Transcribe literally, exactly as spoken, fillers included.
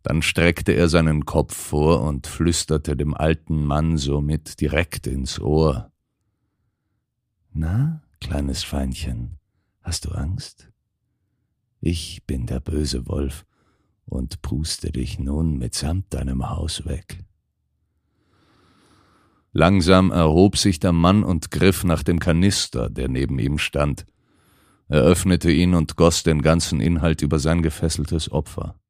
Dann streckte er seinen Kopf vor und flüsterte dem alten Mann somit direkt ins Ohr. »Na, kleines Feinchen, hast du Angst? Ich bin der böse Wolf und puste dich nun mitsamt deinem Haus weg.« Langsam erhob sich der Mann und griff nach dem Kanister, der neben ihm stand. Er öffnete ihn und goss den ganzen Inhalt über sein gefesseltes Opfer.